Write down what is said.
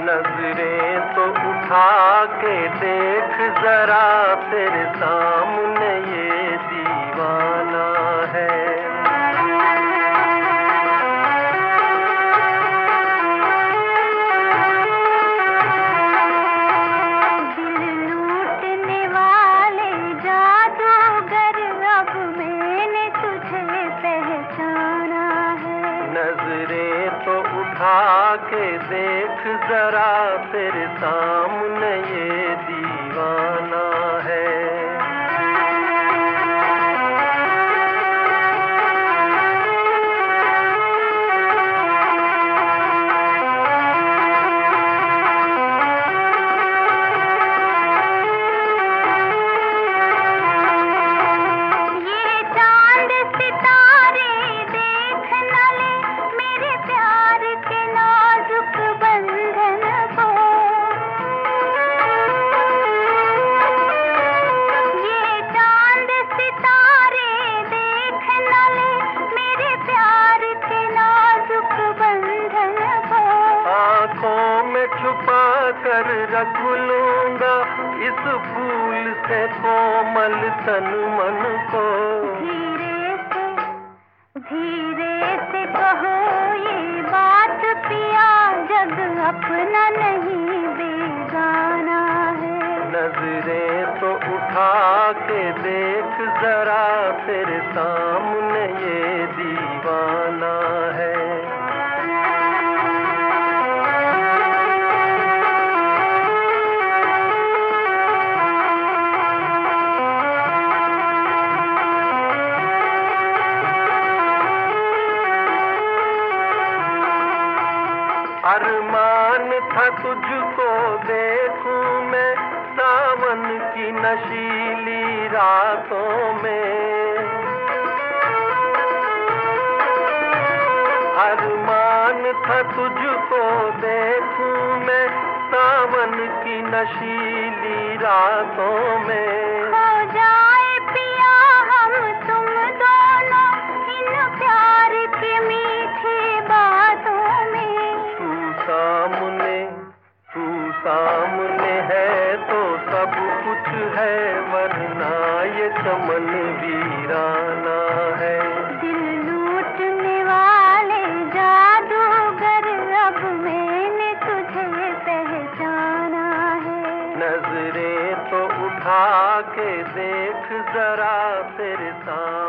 नजरें तो उठा के देख जरा, तेरे सामने ये दीवाना है। नजरें तो उठा के देख जरा, तेरे सामने ये दीवाना है। छुपा कर रख लूंगा इस फूल से कोमल तन मन को। धीरे से कहो ये बात पिया, जग अपना नहीं बेगाना है। नजरें तो उठा के देख जरा, तेरे सामने ये दीवाना है। अरमान था तुझको देखूं मैं सावन की नशीली रातों में। अरमान था तुझको देखूं मैं सावन की नशीली रातों में। हो जाए पिया हम तुम दोनों इन प्यार की मीठी बातों में। सामने है तो सब कुछ है, वरना ये चमन वीराना है। दिल लूटने वाले जादूगर, अब मैंने तुझे पहचाना है। नजरें तो उठा के देख जरा, तेरे सामने